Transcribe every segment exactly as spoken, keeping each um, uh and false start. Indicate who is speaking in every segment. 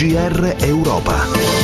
Speaker 1: G R Europa.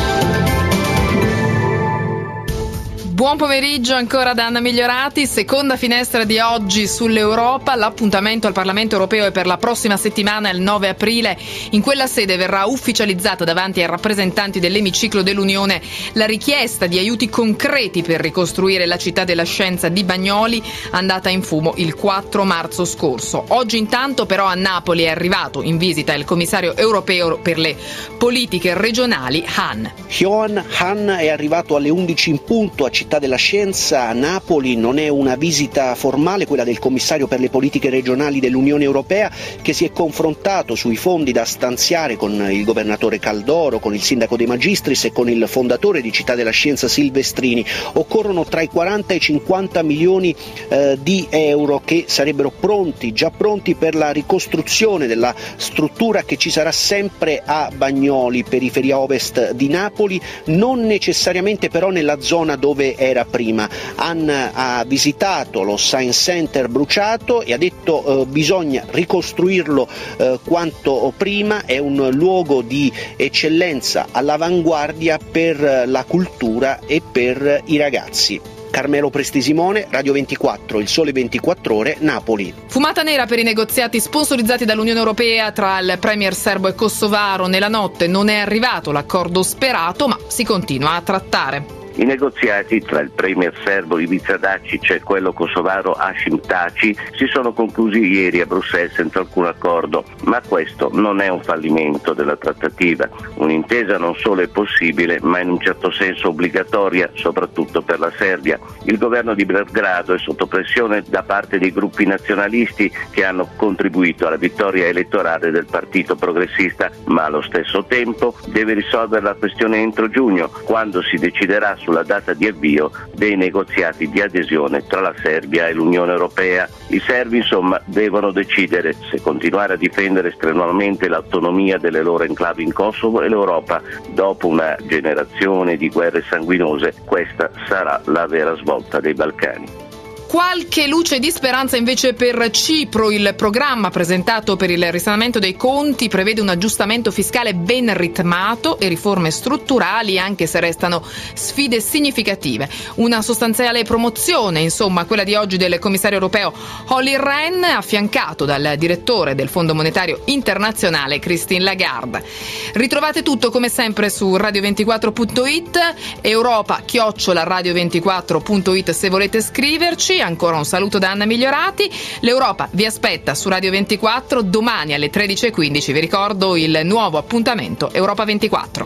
Speaker 2: Buon pomeriggio ancora da Anna Migliorati, seconda finestra di oggi sull'Europa. L'appuntamento al Parlamento europeo è per la prossima settimana, il nove aprile. In quella sede verrà ufficializzata davanti ai rappresentanti dell'emiciclo dell'Unione la richiesta di aiuti concreti per ricostruire la città della scienza di Bagnoli, andata in fumo il quattro marzo scorso. Oggi intanto però a Napoli è arrivato in visita il commissario europeo per le politiche regionali Hahn.
Speaker 3: Johan Hahn è arrivato alle undici in punto a Città della Scienza a Napoli. Non è una visita formale quella del commissario per le politiche regionali dell'Unione Europea, che si è confrontato sui fondi da stanziare con il governatore Caldoro, con il sindaco De Magistris e con il fondatore di Città della Scienza Silvestrini. Occorrono tra i quaranta e i cinquanta milioni eh, di euro che sarebbero pronti, già pronti per la ricostruzione della struttura che ci sarà sempre a Bagnoli, periferia ovest di Napoli, non necessariamente però nella zona dove era prima. Hahn ha visitato lo Science Center bruciato e ha detto eh, bisogna ricostruirlo eh, quanto prima, è un luogo di eccellenza all'avanguardia per la cultura e per i ragazzi. Carmelo Prestisimone, Radio ventiquattro, Il Sole ventiquattro Ore, Napoli.
Speaker 2: Fumata nera per i negoziati sponsorizzati dall'Unione Europea tra il premier serbo e kosovaro. Nella notte non è arrivato l'accordo sperato, ma si continua a trattare.
Speaker 4: I negoziati tra il premier serbo Ivica Dačić e quello kosovaro Hashim Thaçi si sono conclusi ieri a Bruxelles senza alcun accordo, ma questo non è un fallimento della trattativa. Un'intesa non solo è possibile, ma in un certo senso obbligatoria, soprattutto per la Serbia. Il governo di Belgrado è sotto pressione da parte dei gruppi nazionalisti che hanno contribuito alla vittoria elettorale del partito progressista, ma allo stesso tempo deve risolvere la questione entro giugno, quando si deciderà sulla data di avvio dei negoziati di adesione tra la Serbia e l'Unione Europea. I serbi, insomma, devono decidere se continuare a difendere strenuamente l'autonomia delle loro enclavi in Kosovo e l'Europa. Dopo una generazione di guerre sanguinose, questa sarà la vera svolta dei Balcani.
Speaker 2: Qualche luce di speranza invece per Cipro. Il programma presentato per il risanamento dei conti prevede un aggiustamento fiscale ben ritmato e riforme strutturali, anche se restano sfide significative. Una sostanziale promozione, insomma, quella di oggi del commissario europeo Olli Rehn, affiancato dal direttore del Fondo Monetario Internazionale Christine Lagarde. Ritrovate tutto come sempre su radio ventiquattro punto it, Europa chiocciola radio ventiquattro punto it se volete scriverci. Ancora un saluto da Anna Migliorati. L'Europa vi aspetta su Radio ventiquattro domani alle tredici e quindici. Vi ricordo il nuovo appuntamento Europa ventiquattro.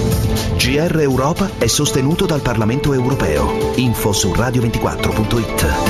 Speaker 1: G R Europa è sostenuto dal Parlamento europeo. Info su radio ventiquattro punto it.